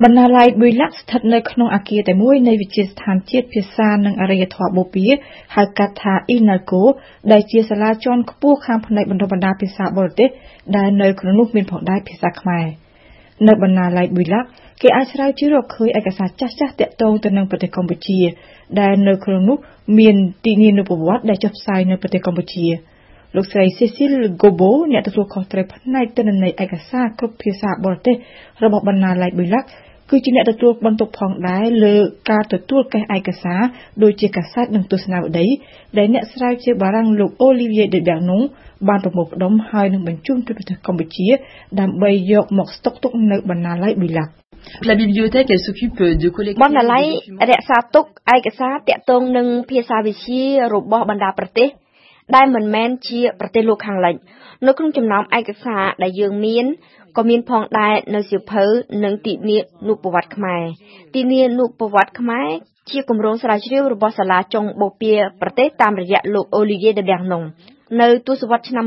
បណ្ណាល័យបុយឡាក់ស្ថិតនៅក្នុងអគារតែមួយនៃវិទ្យាស្ថានជាតិភាសានិងអរិយធម៌បូព៌ាហៅកាត់ថា INALCO ដែលជាសាលាជាន់ខ្ពស់ខាងផ្នែកបណ្ដុះបណ្ដាលភាសាបរទេសដែលនៅក្នុងនោះមានផងដែរភាសាខ្មែរនៅបណ្ណាល័យបុយឡាក់គេអាចស្រាវជ្រាវរកឃើញឯកសារចាស់ៗទាក់ទងទៅនឹងប្រទេសកម្ពុជាដែលនៅក្នុងនោះមានទីលានុប្រវត្តិដែលចុះផ្សាយនៅប្រទេសកម្ពុជាលោកស្រី Cécile Gobo អ្នកទទួលខុសត្រូវផ្នែកទិន្នន័យឯកសារគ្រប់ភាសាបរទេសរបស់បណ្ណាល័យបុយឡាក់គឺជាអ្នកទទួលបន្ទុកផងដែរលើការទទួលកេះឯកសារដូចជាកាសែតនិងទស្សនាវដ្តីដែលអ្នកស្រាវជ្រាវបារាំងលោក Olivier de Bernon បានប្រមូលផ្ដុំហើយនឹងបញ្ជូនទៅប្រទេសកម្ពុជាដើម្បីយកមកស្តុកទុកនៅបណ្ណាល័យបុយឡាក់ La bibliothèque elle s'occupe de collecter បណ្ណាល័យរក្សាទុកឯកសារទាក់ទងនឹងភាសាវិទ្យារបស់បណ្ដាប្រទេសដែលមិនមែនជាប្រទេសលោកខាងលិចនៅក្នុងចំណោមឯកសារដែលយើងមានក៏មានផងដែរនៅសៀវភៅនិងទិនានុប្រវត្តិខ្មែរទិនានុប្រវត្តិខ្មែរជាគម្រោងស្រាវជ្រាវរបស់សាលាចុងបូព៌ាប្រទេសតាមរយៈលោក Olivier de Bernon នៅទសវត្សរ៍ឆ្នាំ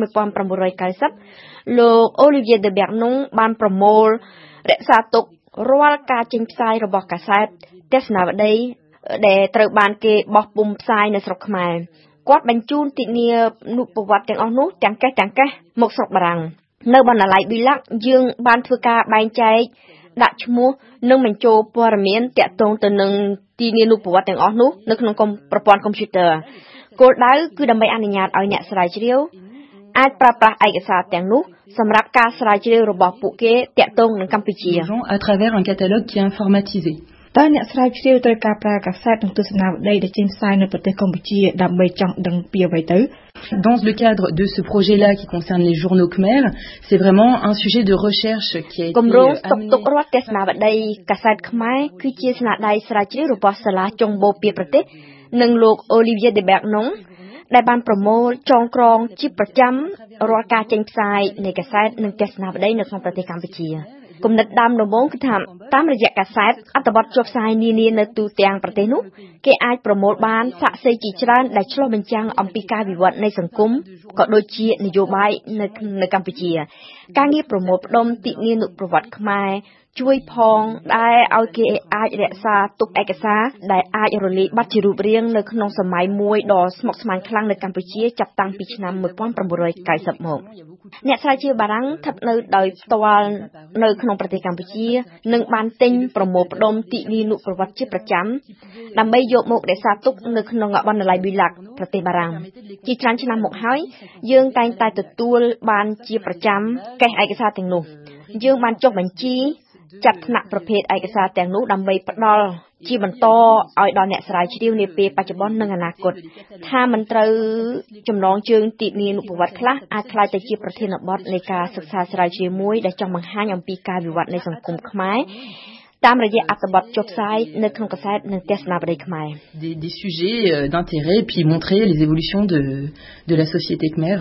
1990 លោក Olivier de Bernon បានប្រមូលរក្សាទុករាល់ការចេញផ្សាយរបស់កាសែតទស្សនាវដ្តីដែលត្រូវបានគេបោះពុម្ពផ្សាយនៅស្រុកខ្មែរគាត់បញ្ជូនទិនានុប្រវត្តិទាំងអស់នោះទាំងកេះមកស្រុកបារាំងនៅបណ្ណាល័យបុយឡាក់យើងបានធ្វើការបែងចែកដាក់ឈ្មោះនិងបញ្ចូលព័ត៌មានទាក់ទងទៅនឹងទិនានុប្រវត្តិទាំងអស់នោះនៅក្នុងប្រព័ន្ធកុំព្យូទ័រគោលដៅគឺដើម្បីអនុញ្ញាតឲ្យអ្នកស្រាវជ្រាវអាចប្រើប្រាស់ឯកសារទាំងនោះសម្រាប់ការស្រាវជ្រាវរបស់ពួកគេទាក់ទងនឹងកម្ពុជា à travers un catalogue qui est informatisé តើអ្នកស្រាវជ្រាវត្រូវការប្រើកាសែតនិងទស្សនាវដ្តីដែលចេញផ្សាយនៅប្រទេសកម្ពុជាដើម្បីចង់ដឹងពីអ្វីទៅ Dans le cadre de ce projet-là qui concerne les journaux Khmer, c'est vraiment un sujet de recherche qui a été គម្រោងស្តុកទុករដ្ឋទស្សនាវដ្តីកាសែតខ្មែរគឺជាស្នាដៃស្រាវជ្រាវរបស់សាលាចុងបូព៌ាប្រទេសនិងលោក Olivier de Bernon ដែលបានប្រមូលចងក្រងជាប្រចាំរាល់ការចេញផ្សាយនៃកាសែតនិងទស្សនាវដ្តីនៅក្នុងប្រទេសកម្ពុជាគំនិតដើមដំបូងគឺថាតាមរយៈកាសែតអត្ថបទចុះផ្សាយនានានៅទូទាំងប្រទេសនោះគេអាចប្រមូលបានសាក្សីជាច្រើនដែលឆ្លុះបញ្ចាំងអំពីការវិវត្តនៃសង្គមក៏ដូចជានយោបាយនៅកម្ពុជាការងារប្រមូលផ្ដុំទិនានុប្រវត្តិខ្មែរជួយផងដែលឲ្យគេអាចរក្សាទុកឯកសារដែលអាចរលាយបាត់ជារូបរាងនៅក្នុងសម័យមួយដ៏ស្មុគស្មាញខ្លាំងនៅកម្ពុជាចាប់តាំងពីឆ្នាំ 1990 មកអ្នកស្រាវជ្រាវបារាំងស្ថិតនៅដោយផ្ទាល់នៅក្នុងប្រទេសកម្ពុជានិងបានទិញប្រមូលផ្ដុំទិនានុប្រវត្តិជាប្រចាំដើម្បីយកមករក្សាទុកនៅក្នុងបណ្ណាល័យបុយឡាក់ប្រទេសបារាំងជាច្រើនឆ្នាំមកហើយយើងតែងតែទទួលបានជាប្រចាំកេះឯកសារទាំងនោះយើងបានចុះបញ្ជីចាត់ថ្នាក់ប្រភេទឯកសារទាំងនោះដើម្បីផ្ដល់ជាបន្តឲ្យដល់អ្នកស្រាវជ្រាវនាពេលបច្ចុប្បន្ននិងអនាគតថាមិនត្រូវចំណងជើងទិនានុប្រវត្តិខ្លះអាចក្លាយទៅជាប្រធានបទនៃការសិក្សាស្រាវជ្រាវមួយដែលចង់បង្ហាញអំពីការវិវត្តនៃសង្គមខ្មែរតាមរយៈអត្ថបទចុះផ្សាយនៅក្នុងកាសែតនិងទស្សនាវដ្តីខ្មែរ des sujets d'intérêt puis montrer les évolutions de la société khmer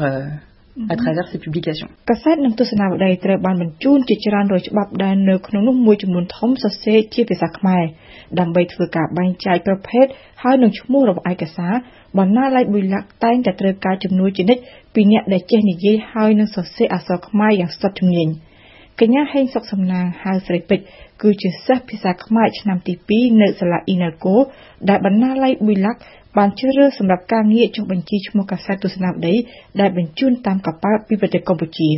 à travers ces publications កាសែតនិងទស្សនាវដ្តីត្រូវបានបញ្ជូនជាច្រើនរយច្បាប់ដែលនៅក្នុងនោះមួយចំនួនធំសរសេរជាភាសាខ្មែរដើម្បីធ្វើការបែងចែកប្រភេទហើយនឹងឈ្មោះរបស់ឯកសារបណ្ណាល័យបុយឡាក់តែងតែត្រូវការជំនួយជានិច្ចពីអ្នកដែលចេះនិយាយហើយនឹងសរសេរអក្សរខ្មែរយ៉ាងស្ទាត់ជំនាញកញ្ញាហេងសុកសំណាងហៅស្រីពេជ្រគឺជាសិស្សភាសាខ្មែរឆ្នាំទី 2 នៅសាលា INALCO ដែលបណ្ណាល័យបុយឡាក់បានជ្រើសរើសសម្រាប់ការងារចុះបញ្ជីឈ្មោះកាសែតទស្សនាវដ្តីដែលបញ្ជូនតាមកប៉ាល់ពីប្រទេសកម្ពុជា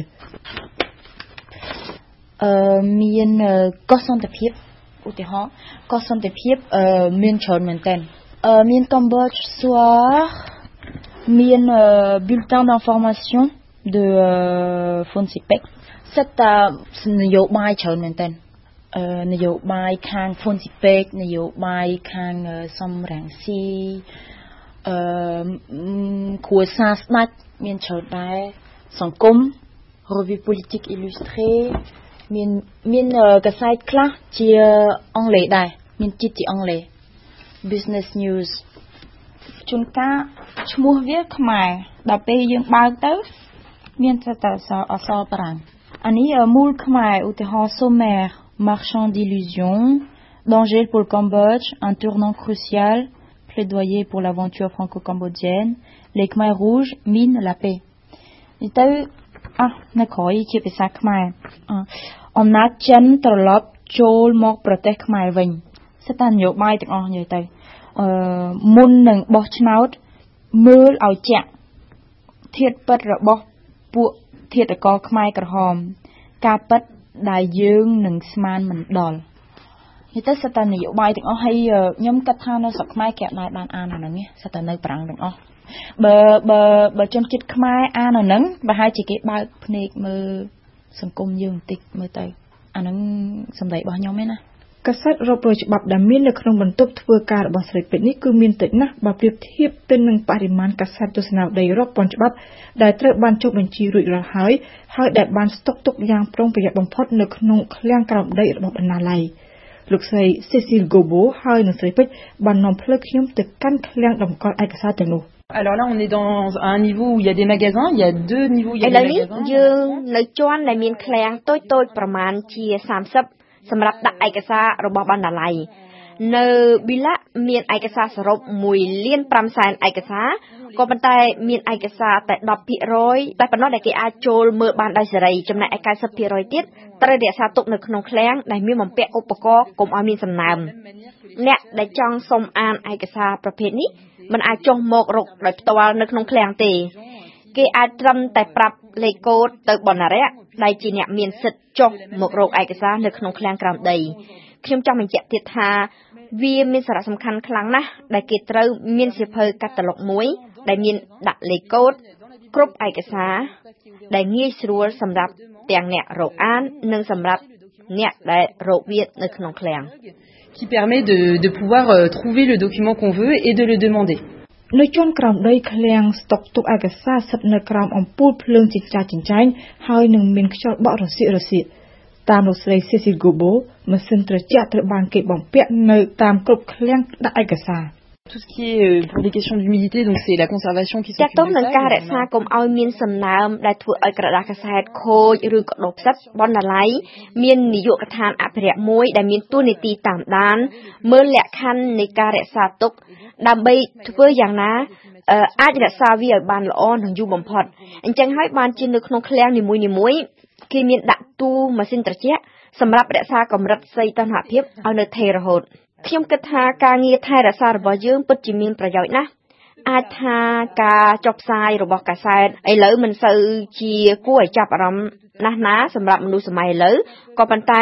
មានកុសន្តិភាពឧទាហរណ៍កុសន្តិភាពមានច្រើនមែនទែនមានកម្ពុជាស្វាមាន bulletin d'information de Fonsipec សិតតានយោបាយច្រើនមែនទែននយោបាយខាង Fonsipec នយោបាយខាងសំរងស៊ីគ្រួសារស្ដេចមានច្រើនដែរសង្គម revue politique illustrée មានកាសែតខ្លះជាអង់គ្លេសដែរមានជាតិជាអង់គ្លេស business news ជួនកាលឈ្មោះវាខ្មែរដល់ពេលយើងបើកទៅមានតែអក្សរបារាំងអានេះមូលខ្មែរឧទាហរណ៍ sommaire marchand d'illusions danger pour le Cambodge un tournant crucial plaidoyer pour l'aventure franco-cambodgienne les Khmers rouges minent la paix នេះទៅនៅក្រោយជាភាសាខ្មែរអំណាចចិនត្រឡប់ចូលមកប្រទេសខ្មែរវិញសិតតែនយោបាយទាំងអស់និយាយទៅមុននឹងបោះឆ្នោតមើលឲ្យចាក់ធាតុពិតរបស់ពួកធាតុករខ្មែរក្រហមការពិតដែលយើងនឹងស្មានមិនដល់និយាយទៅសិតតែនយោបាយទាំងអស់ហើយខ្ញុំគិតថានៅស្រុកខ្មែរគេអាចបានអានអាហ្នឹងសិតតែនៅប្រាំងទាំងអស់បើជនជាតិខ្មែរអានអាហ្នឹងប្រហែលជាគេបើកភ្នែកមើលសង្គមយើងបន្តិចមើលទៅអាហ្នឹងសម្ដីរបស់ខ្ញុំឯណាកាសែតរាប់រយច្បាប់ដែលមាននៅក្នុងបន្ទប់ធ្វើការរបស់ស្រីពេជ្រនេះគឺមានតិចណាស់បើប្រៀបធៀបទៅនឹងបរិមាណកាសែតទស្សនាវដ្តីរាប់ពាន់ច្បាប់ដែលត្រូវបានចុះបញ្ជីរួចរាល់ហើយដែលបានស្តុកទុកយ៉ាងប្រុងប្រយ័ត្នបំផុតនៅក្នុងឃ្លាំងក្រោមដីរបស់បណ្ណាល័យលោកស្រី Cécile Gobo ហើយនិងស្រីពេជ្របាននាំផ្លូវខ្ញុំទៅកាន់ឃ្លាំងតម្កល់ឯកសារទាំងនោះ Alors là, on est dans un niveau où il y a des magasins, il y a deux niveaux, il y a des magasins. យើងនៅជាន់ដែលមានឃ្លាំងតូចៗប្រមាណជា30សម្រាប់ដាក់ឯកសាររបស់បណ្ណាល័យនៅប៊ីឡាមានឯកសារសរុប1.5 លានឯកសារក៏ប៉ុន្តែមានឯកសារតែ 10% តែប៉ុណ្ណោះដែលគេអាចចូលមើលបានដោយសេរីចំណែកឯ 90% ទៀតត្រូវរក្សាទុកនៅក្នុងឃ្លាំងដែលមានបំពាក់ឧបករណ៍កុំឲ្យមានសំណើមអ្នកដែលចង់សុំអានឯកសារប្រភេទនេះមិនអាចចុះមករកដោយផ្ទាល់នៅក្នុងឃ្លាំងទេគេអាចត្រឹមតែប្រាប់លេខកូដទៅបណ្ណារក្សដែលជាអ្នកមានសិទ្ធិចុះមករកឯកសារនៅក្នុងឃ្លាំងក្រោមដីខ្ញុំចង់បញ្ជាក់ទៀតថាវាមានសារៈសំខាន់ខ្លាំងណាស់ដែលគេត្រូវមានសៀវភៅកាតាឡុកមួយដែលមានដាក់លេខកូដគ្រប់ឯកសារដែលងាយស្រួលសម្រាប់ទាំងអ្នករកអាននិងសម្រាប់អ្នកដែលរកវានៅក្នុងឃ្លាំង qui permet de pouvoir trouver le document qu'on veut et de le demander. នៅជាន់ក្រោមដីឃ្លាំងស្តុកទុកឯកសារស្ថិតនៅក្រោមអំពូលភ្លើងចិញ្ចែងហើយនឹងមានខ្យល់បក់រសៀកតាមលោកស្រី Cécile Gobo ម៉ាស៊ីនត្រជាក់ត្រូវបានគេបំពាក់នៅតាមគ្រប់ឃ្លាំងដាក់ឯកសារ Tout ce qui est pour des questions d'humidité donc c'est la conservation qui s'occupe de ça. ចាត់ទុកនឹងការរក្សាកុំឲ្យមានសំណើមដែលធ្វើឲ្យក្រដាសកាសែតខូចឬក៏ដុះផ្សិតបណ្ណាល័យមាននាយកដ្ឋានអភិរក្សមួយដែលមានតួនាទីតាមដានមើលលក្ខខណ្ឌនៃការរក្សាទុកដើម្បីធ្វើយ៉ាងណាអាចរក្សាវាឲ្យបានល្អនិងយូរបំផុតអញ្ចឹងហើយបានជានៅក្នុងឃ្លាំងនីមួយៗគេមានដាក់ទូម៉ាស៊ីនត្រជាក់សម្រាប់រក្សាកម្រិតសីតុណ្ហភាពឲ្យនៅថេររហូតខ្ញុំគិតថាការងារថែរក្សារបស់យើងពិតជាមានប្រយោជន៍ណាស់អាចថាការចុះផ្សាយរបស់កាសែតឥឡូវមិនសូវជាគួរឲ្យចាប់អារម្មណ៍ណាស់ណាសម្រាប់មនុស្សសម័យឥឡូវក៏ប៉ុន្តែ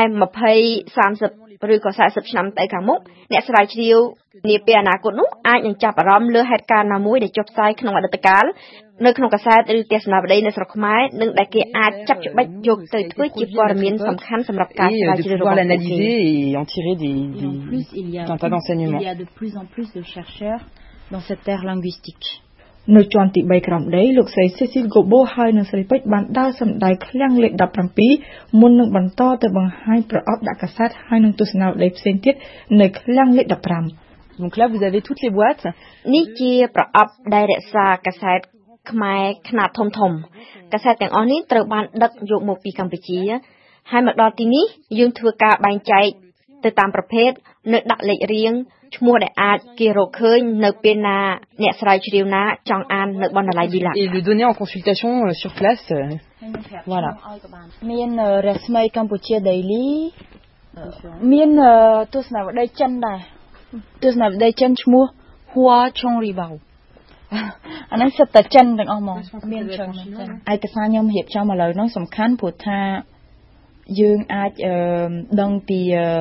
20 30ឬក៏40ឆ្នាំទៅខាងមុខអ្នកស្រាវជ្រាវនាពេលអនាគតនោះអាចនឹងចាប់អារម្មណ៍លើហេតុការណ៍ណាមួយដែលចុះផ្សាយក្នុងអតីតកាលនៅក្នុងកាសែតឬទស្សនាវដ្តីនៅស្រុកខ្មែរនិងដែលគេអាចចាប់ច្បិចយកទៅធ្វើជាព័ត៌មានសំខាន់សម្រាប់ការស្រាវជ្រាវរបស់ពួកគេ et en tirer des tas d'enseignements. Il y a de plus en plus de chercheurs dans cette terre linguistique. នៅជាន់ទី3ក្រោមដីលោកស្រី Cécile Gobo ហើយនិងស្រីពេជ្របានដើរសម្ដែងឃ្លាំងលេខ17មុននឹងបន្តទៅបង្ហាញប្រអប់ដាក់កាសែតហើយនឹងទស្សនាវដ្តីផ្សេងទៀតនៅឃ្លាំងលេខ15 Donc là vous avez toutes les boîtes នេះជាប្រអប់ដែលរក្សាកាសែតខ្មែរខ្នាតធំកាសែតទាំងអស់នេះត្រូវបានដឹកយកមកពីកម្ពុជាហើយមកដល់ទីនេះយើងធ្វើការបែងចែកទៅតាមប្រភេទនៅដាក់លេខរៀងឈ្មោះដែលអាចគេរកឃើញនៅពេលណាអ្នកស្រាវជ្រាវណាចង់អាននៅបណ្ណាល័យ Bilac et le donner en consultation sur place voilà មានរស្មីកម្ពុជា Daily មានទស្សនាវដ្តីចិនដែរទស្សនាវដ្តីចិនឈ្មោះ Hua Chong Ribao អានេះសិតតែចិនទាំងអស់ហ្មងមានច្រើនមែនទេឯកសារខ្ញុំរៀបចំឥឡូវហ្នឹងសំខាន់ព្រោះថាយើងអាចដឹងពី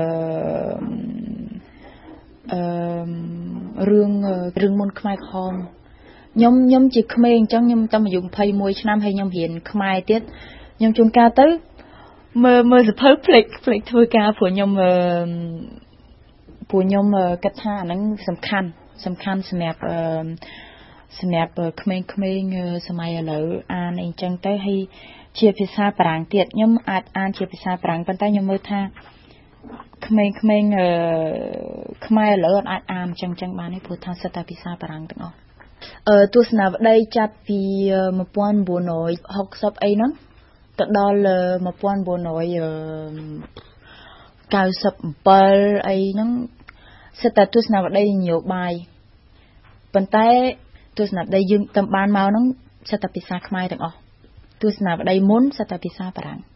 រឿងមុនខ្មែរក្រហមខ្ញុំជាក្មេងអញ្ចឹងខ្ញុំតាមអាយុ21ឆ្នាំហើយខ្ញុំរៀនខ្មែរទៀតខ្ញុំជួនកាលទៅមើលសភៅផ្លេចធ្វើការព្រោះខ្ញុំគិតថាអាហ្នឹងសំខាន់សម្រាប់ក្មេងៗសម័យឥឡូវអានអីចឹងទៅហើយជាភាសាបារាំងទៀតខ្ញុំអាចអានជាភាសាបារាំងប៉ុន្តែខ្ញុំមើលថាក្មេងៗខ្មែរឥឡូវអាចអានចឹងបានទេព្រោះថាសិតតែភាសាបារាំងទាំងអស់ទស្សនាវដ្តីចាប់ពី1960អីហ្នឹងទៅដល់1997អីហ្នឹងសិតតែទស្សនាវដ្តីនយោបាយប៉ុន្តែទស្សនាវដ្តីយើងតាមបានមកហ្នឹងសិតតែភាសាខ្មែរទាំងអស់ទស្សនាវដ្តីមុនសិតតែភាសាបារាំង